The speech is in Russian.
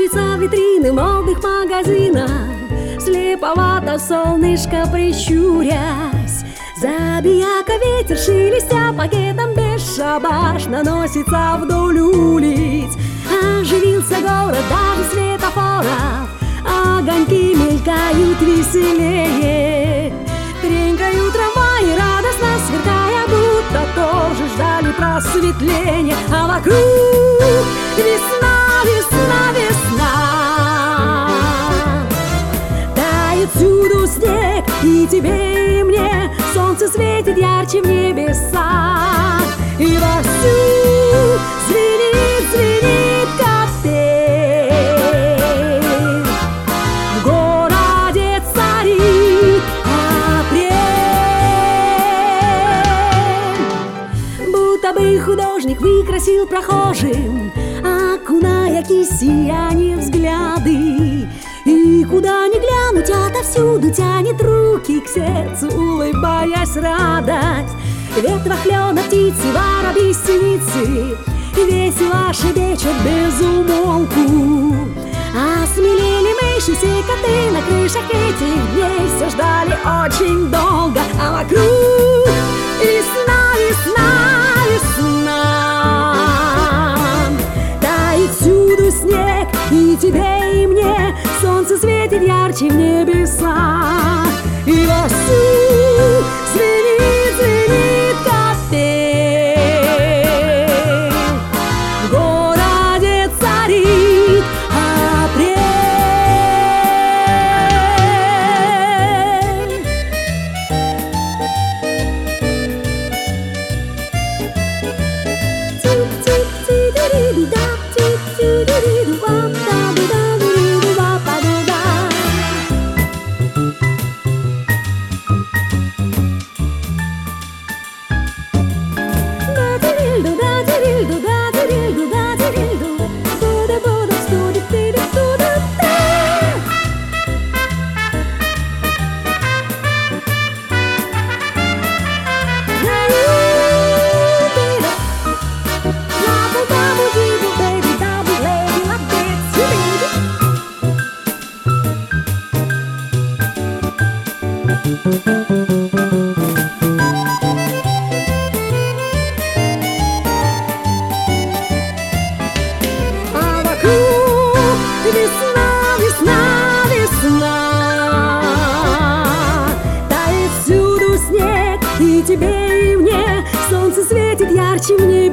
Кружится витрины модных магазинов, слеповато солнышко прищурясь. Забияка ветер, шелестя пакетом бесшабашно носится вдоль улиц. Оживился город, даже светофоров огоньки мелькают веселее. Тренькают трамваи, радостно сверкая, будто тоже ждали просветления. А вокруг весна, весна, весна. Тает всюду снег, и тебе, и мне солнце светит ярче в небеса. И вовсю звенит, звенит коптель. В городе царит апрель. Будто бы художник выкрасил прохожим, окуная кисть сияние взгляды. И куда ни глянуть, отовсюду тянет руки к сердцу, улыбаясь радость. Ветра, клена, птицы, воробьи, синицы весело шебечут без умолку. Осмелели мыши, все коты на крышах этих дней все ждали очень долго. А вокруг весна, весна, весна. Тает всюду снег, и тебе, и мне солнце светит ярче в небеса. И вовсю звенит, звенит коптель. В городе царит апрель. А вокруг весна, весна, весна. Тает всюду снег, и тебе, и мне солнце светит ярче в небе.